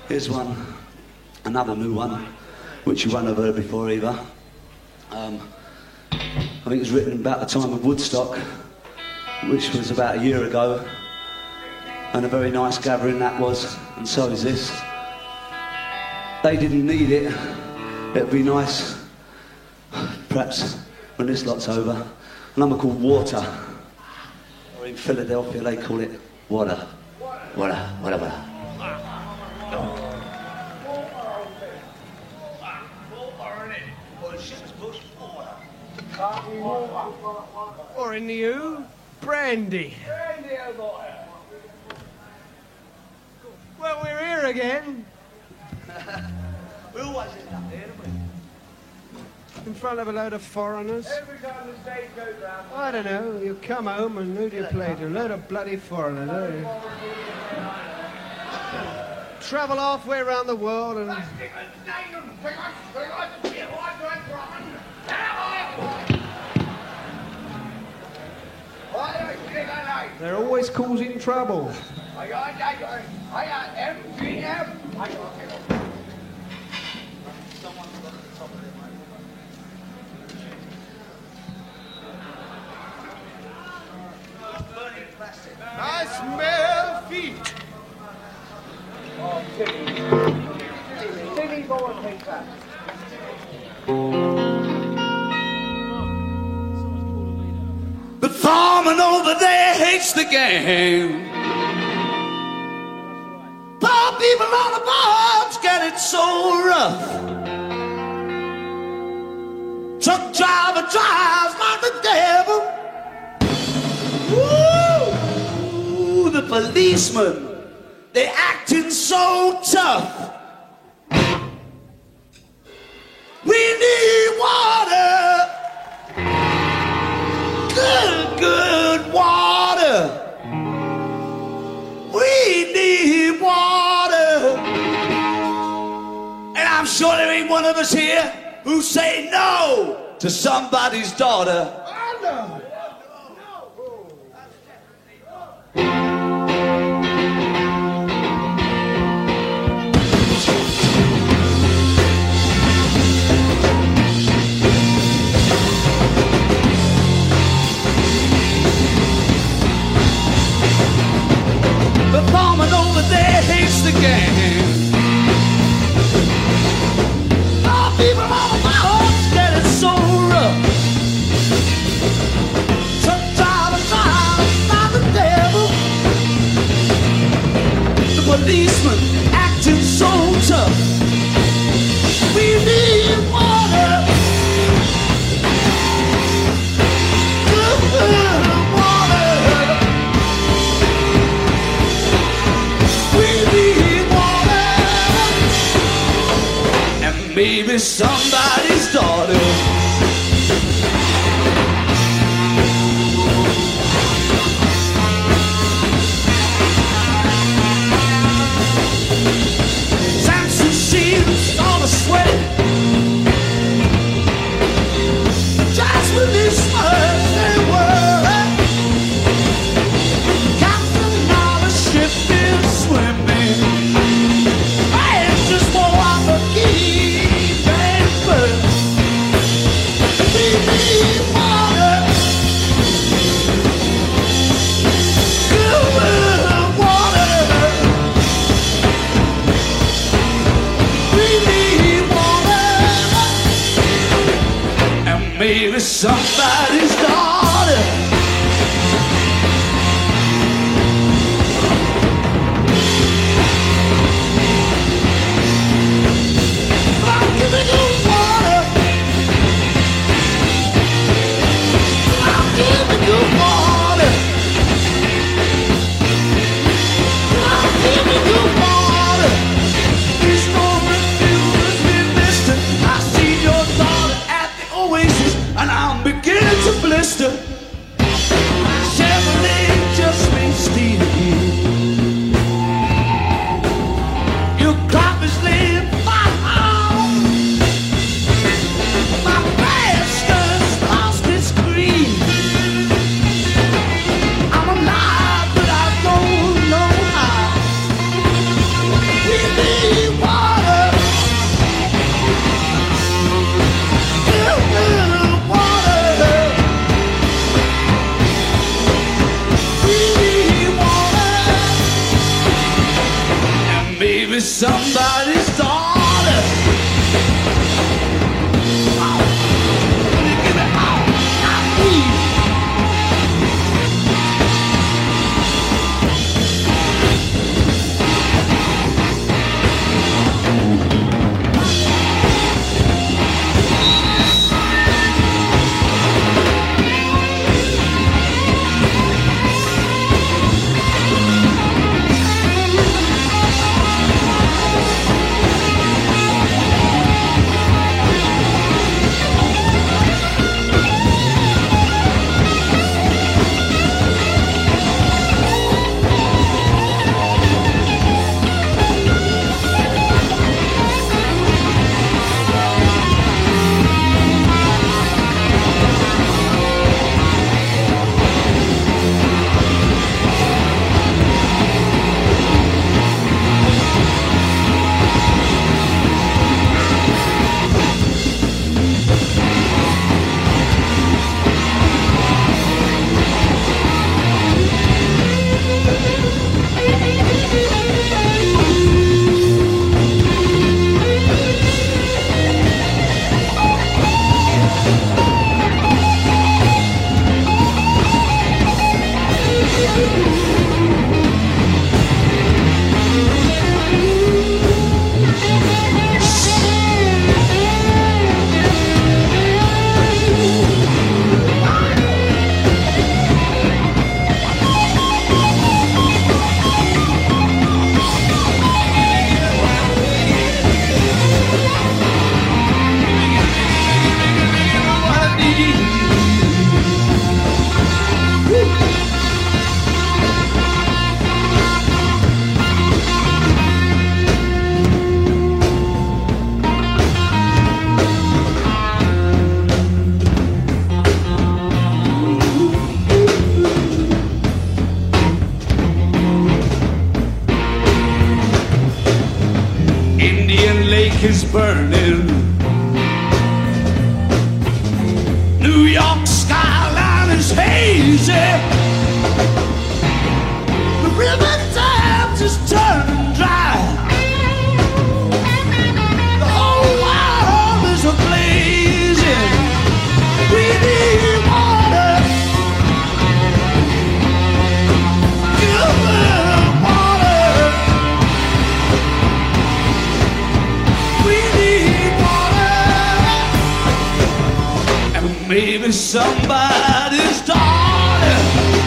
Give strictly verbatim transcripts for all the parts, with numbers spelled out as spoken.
Here's one, another new one, which you won't have heard before either. Um, I think it was written about the time of Woodstock, which was about a year ago, and a very nice gathering that was, and so is this. They didn't need it. It'd be nice, perhaps, when this lot's over. A number called Water, or in Philadelphia they call it Water. Water, water, water. Or in the U, brandy. Well, we're here again. We always end up here, don't we? In front of a load of foreigners. Every time the stage goes round. I don't know, you come home and who do you play to? A load of bloody foreigners, don't you? Travel halfway around the world and... They're always causing trouble. I got, I got, I got M G M. I got, I got. I smell feet. Oh, Timmy. Timmy, go and take that. But Farman over there hates the game. Poor people on the boards get it so rough. Truck driver drives like the devil. Woo! The policemen, they acting so tough. We need water. Good, good water. We need water. And I'm sure there ain't one of us here who say no to somebody's daughter. I know. The farmer over there hates the game. Our people on the mountains get it so rough. Truck driver drives like the devil. The policeman acting so tough. We need water. Good water. We need water. And maybe somebody's daughter. Samson seems all the sweat. Just when this much they were. Captain on the ship is swimming. I just want to keep and burn. We need water. Good water. We need water. And maybe somebody's daughter. I'm giving you water. I'm giving you water. I'm giving you water. There's no refuse me, mister. I see your daughter at the Oasis, and I'm beginning to blister. maybe somebody's daughter. Is burning. New York skyline is hazy. The river Thames is turning dry. The whole world is ablazing. We need water. Give me water. We need water. And maybe somebody's daughter.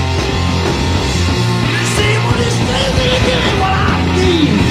You see what he's thinking, give me what I need.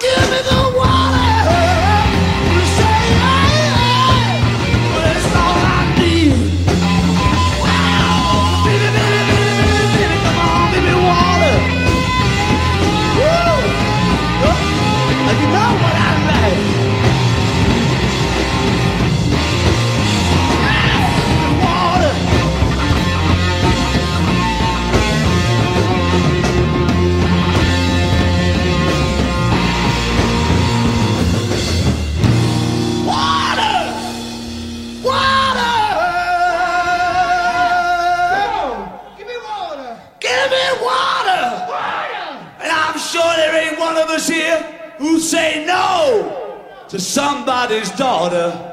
give me the water. You say, hey, hey, well, that's all I need. Wow, baby, baby, baby, baby, baby, come on, give me water. Woo! Oh, you know what I like. Water. Here who say no to somebody's daughter.